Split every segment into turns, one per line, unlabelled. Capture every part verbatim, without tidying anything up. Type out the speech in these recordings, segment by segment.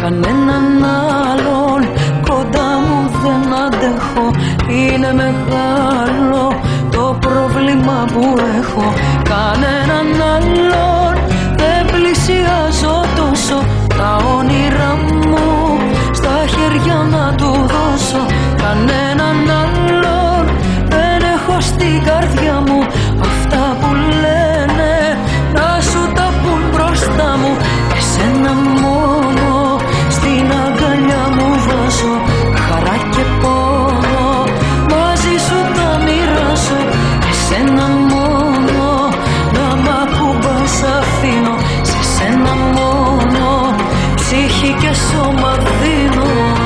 κανέναν άλλον κοντά μου δεν αντέχω. Είναι μεγάλο το πρόβλημα που έχω. Κανέναν άλλον δεν πλησιάζω τόσο. Τα όνειρά μου στα χέρια να του δώσω. Κανέναν άλλον δεν έχω στην καρδιά μου. Αυτά που λένε να σου τα πουν μπροστά μου. Εσένα μόνο στην αγκαλιά μου βάζω. Χαρά και πόνο μαζί σου τα μοιράζω. Εσένα μόνο να μ' ακουμπάς αφήνω. Σε σένα μόνο ψυχή και σώμα δίνω.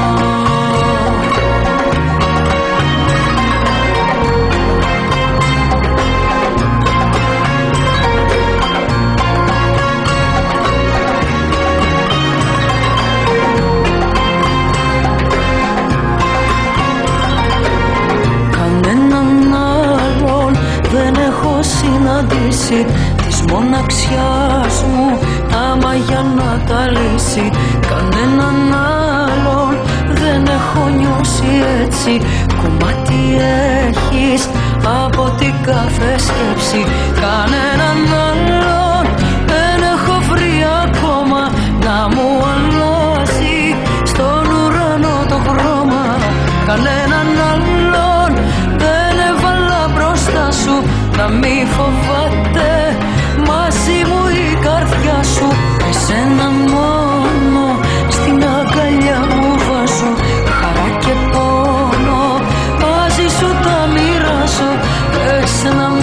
Συναντήσει της μοναξιάς μου άμα για να τα λύσει. Κανέναν άλλον δεν έχω νιώσει έτσι. Κομμάτι έχεις από την κάθε σκέψη. Κανέναν άλλον δεν έχω βρει ακόμα να μου αλλάζει στον ουρανό το χρώμα. Κανέναν άλλον δεν έβαλα μπροστά σου. Να μη φοβάται μαζί μου η καρδιά σου. Εσένα μόνο στην αγκαλιά μου βάζω. Χαρά και πόνο μαζί σου τα μοιράζω. Εσένα